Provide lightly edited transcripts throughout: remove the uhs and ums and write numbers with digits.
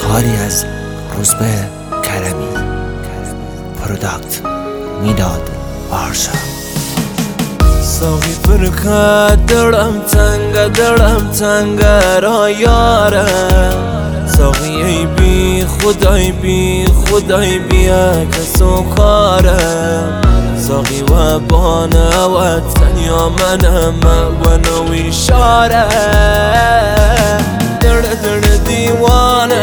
کاری از روزبه کرمی، پروداکت میداد آرشا. ساقی فرکت دلم تنگه را یاره، ساقی ای بی خدای بیا کسو کاره، ساقی و بانه و تنیا منم و نوی شاره، در دیوانه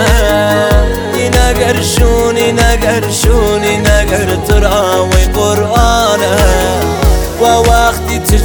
این اگر تراوی قرآنه، و وقتی تو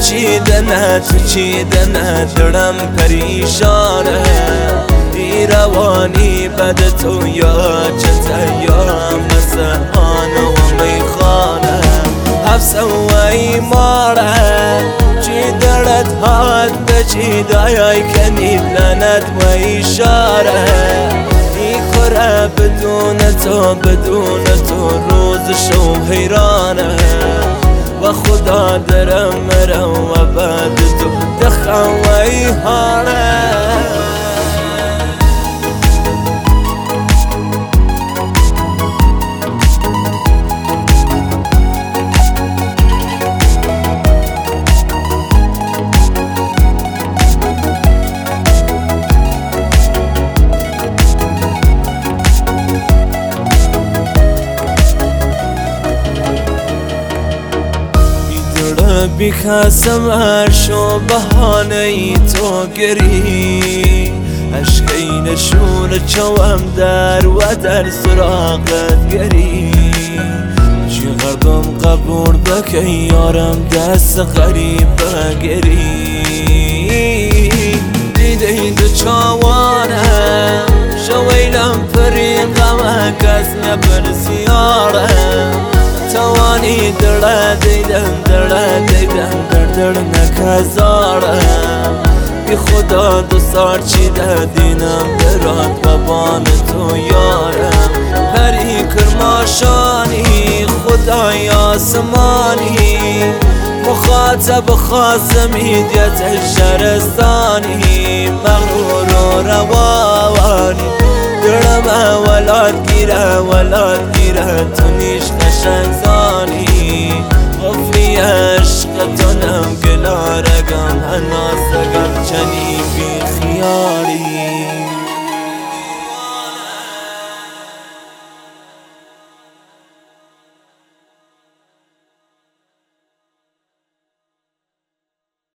چیدنه دلم پریشانه، ای روانی بد تو یا چته یا مسحانه و میخانه، حفظه و ایماره چی دلت هات به چی دایای کنید لنت و اشاره، ای خوره بدون تو روز شو حیرانه، و خدا درم مرم و بعد تو دخوی هانه. بیخستم هرشو بهانه ای تو گری، عشقی نشون چوم در و در سراغت گری، چقدرم قبول بکه یارم دست غریب بگری، دیده دو چاوانم شویلم پری غمه کس نپرسیارم، توانی دل دیدن در نکزارم، بی خدا دو سار چیده دینم برات و بان تو یارم، پری کرماشانی خدای آسمانی، مخاطب خاصم هدیت شرستانی، مغرور و روانی دلم ولاد گیره تو نیش قشنگ زانی، غفلی عشقتونم گلارگم هناسگم چنی بی خیالی.